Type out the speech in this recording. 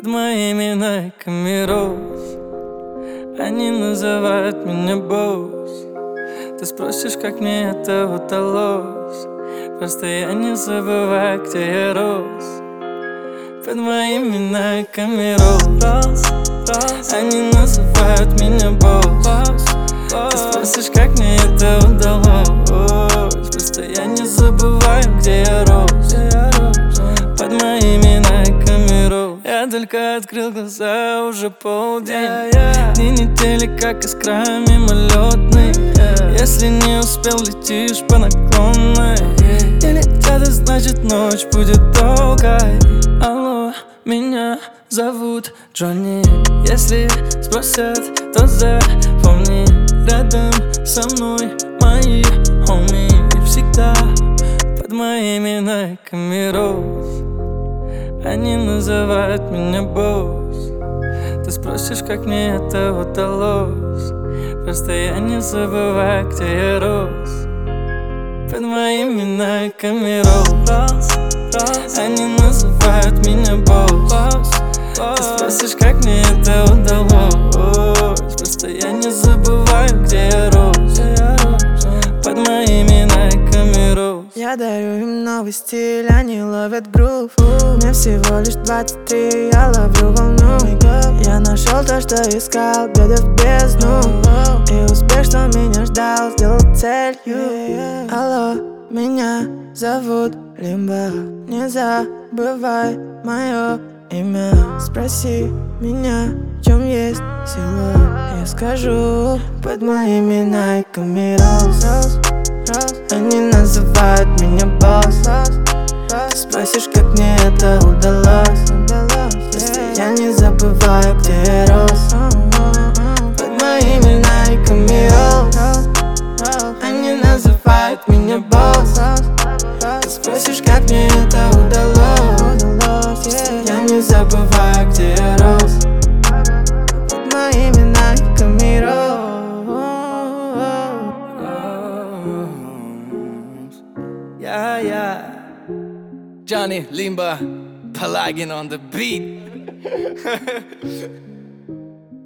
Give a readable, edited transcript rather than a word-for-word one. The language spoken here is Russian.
под моими найками роз. Они называют меня босс. Ты спросишь, как мне это удалось. Просто я не забываю, где я рос. Под моими найками роз. Они называют меня босс. Ты спросишь, как мне это удалось. Просто я не забываю, где я рос. Под моими найками роз. Я только открыл глаза, уже полдень. Дни недели, как искра мимолетный. Если не успел, летишь по наклонной. Не летят, значит ночь будет долгой. Алло, меня зовут Джонни. Если спросят, то запомни. Рядом со мной мои хоми. Всегда под моими найками роз. Они называют меня босс. Ты спросишь, как мне это удалось. Просто я не забываю, где я рос. Под моими найками роз. Они называют меня босс. Ты спросишь, как мне это удалось. Просто я не забываю, где я рос. Под моими найками роз. Я дарю им новый стиль, они ловят грув. Мне всего лишь 23, я ловлю волну. Я нашел то, что искал, глядя в бездну. И успех, что меня ждал, сделал целью. Алло, меня зовут Лимба. Не забывай мое имя. Спроси меня, в чем есть сила. Я скажу, под моими найками роз. Они называют меня босс. Ты спросишь, как мне это удалось. Просто я не забываю, где я рос. Под моими найками роз. Они называют меня босс. Ты спросишь, как мне это удалось. Просто я не забываю, где я рос. Под моими найками роз. Yeah. Johnny Limba, Pelagin on the beat.